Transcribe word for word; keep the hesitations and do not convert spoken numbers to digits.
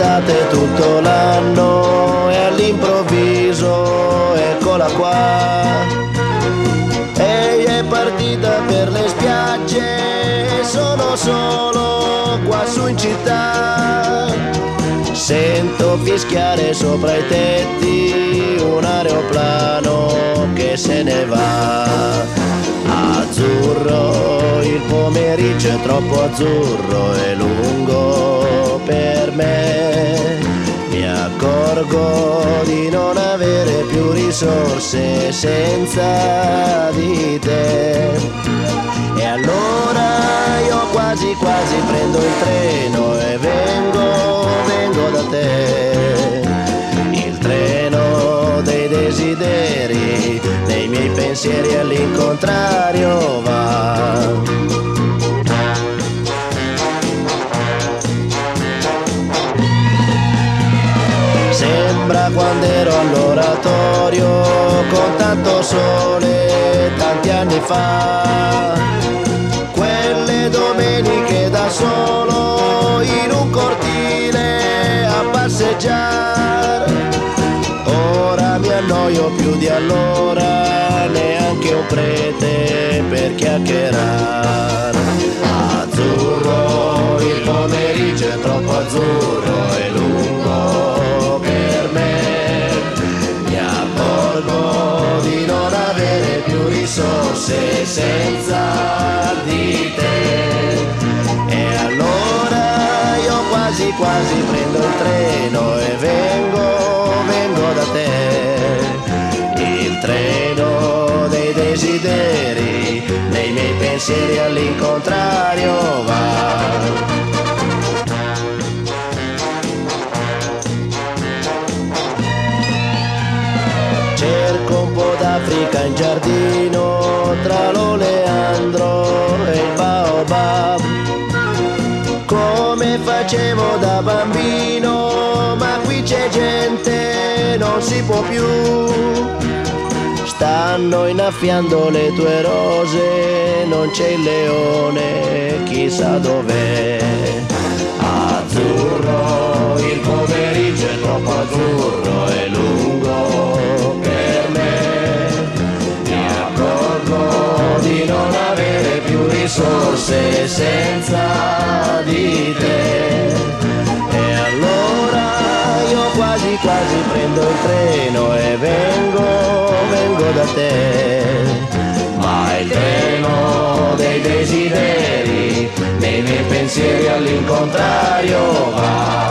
d'estate tutto l'anno e all'improvviso eccola qua. Ehi, è partita per le spiagge e sono solo qua su in città. Sento fischiare sopra i tetti un aeroplano che se ne va. Azzurro, il pomeriggio è troppo azzurro e lungo per me. Mi accorgo di non avere più risorse senza di te. E allora io quasi quasi prendo il treno e vengo, vengo da te. Il treno dei desideri, dei miei pensieri all'incontrario va. Sembra quando ero all'oratorio con tanto sole tanti anni fa. Quelle domeniche da solo in un cortile a passeggiare. Ora mi annoio più di allora, neanche un prete per chiacchierare. Azzurro, il pomeriggio è troppo azzurro e lungo per me. Mi accorgo di non avere più risorse senza di te. E allora io quasi quasi prendo il treno e vengo, vengo da te. Il treno dei desideri, nei miei pensieri all'incontrario va. Cerco un po' d'Africa in giardino tra l'oleandro e il baobab, come facevo da bambino, ma qui c'è gente, non si può più. Stanno innaffiando le tue rose, non c'è il leone, chissà dov'è. Azzurro, il pomeriggio è troppo azzurro e lungo per me. Mi accorgo di non avere più risorse senza di te. E allora io quasi quasi prendo il treno e vengo, vengo da te. Ma il treno dei desideri, nei miei pensieri all'incontrario va.